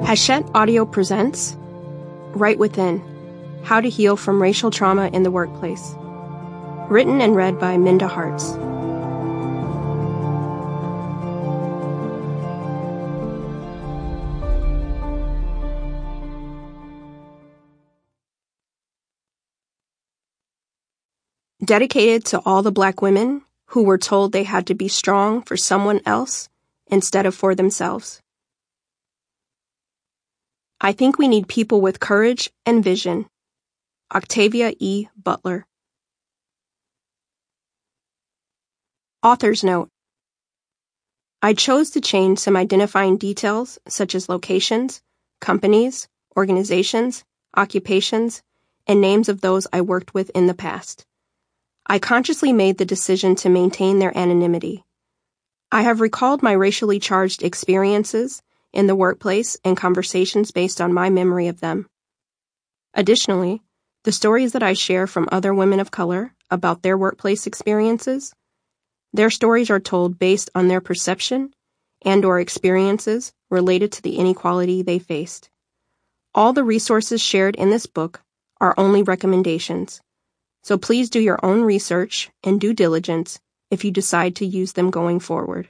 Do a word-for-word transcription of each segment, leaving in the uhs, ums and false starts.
Hachette Audio presents Right Within: How to Heal from Racial Trauma in the Workplace. Written and read by Minda Harts. Dedicated to all the Black women who were told they had to be strong for someone else instead of for themselves. I think we need people with courage and vision. Octavia E. Butler. Author's note. I chose to change some identifying details such as locations, companies, organizations, occupations, and names of those I worked with in the past. I consciously made the decision to maintain their anonymity. I have recalled my racially charged experiences in the workplace and conversations based on my memory of them. Additionally, the stories that I share from other women of color about their workplace experiences, their stories are told based on their perception and or experiences related to the inequality they faced. All the resources shared in this book are only recommendations, so please do your own research and due diligence if you decide to use them going forward.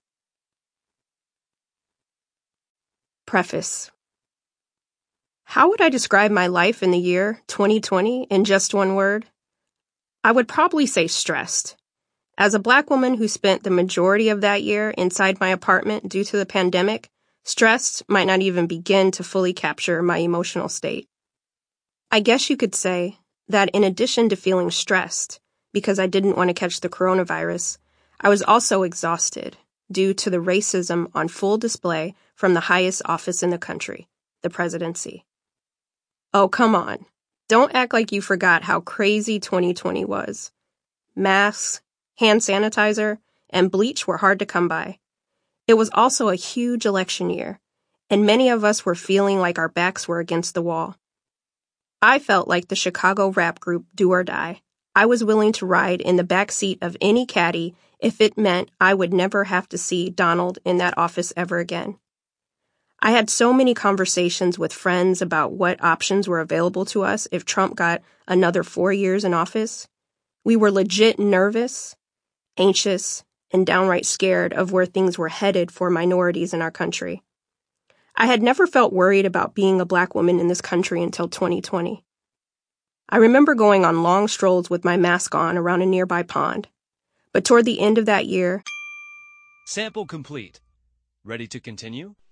Preface. How would I describe my life in the year twenty twenty in just one word? I would probably say stressed. As a Black woman who spent the majority of that year inside my apartment due to the pandemic, stressed might not even begin to fully capture my emotional state. I guess you could say that in addition to feeling stressed because I didn't want to catch the coronavirus, I was also exhausted due to the racism on full display from the highest office in the country, the presidency. Oh, come on. Don't act like you forgot how crazy twenty twenty was. Masks, hand sanitizer, and bleach were hard to come by. It was also a huge election year, and many of us were feeling like our backs were against the wall. I felt like the Chicago rap group Do or Die. I was willing to ride in the back seat of any caddy if it meant I would never have to see Donald in that office ever again. I had so many conversations with friends about what options were available to us if Trump got another four years in office. We were legit nervous, anxious, and downright scared of where things were headed for minorities in our country. I had never felt worried about being a Black woman in this country until twenty twenty. I remember going on long strolls with my mask on around a nearby pond. But toward the end of that year... Sample complete. Ready to continue?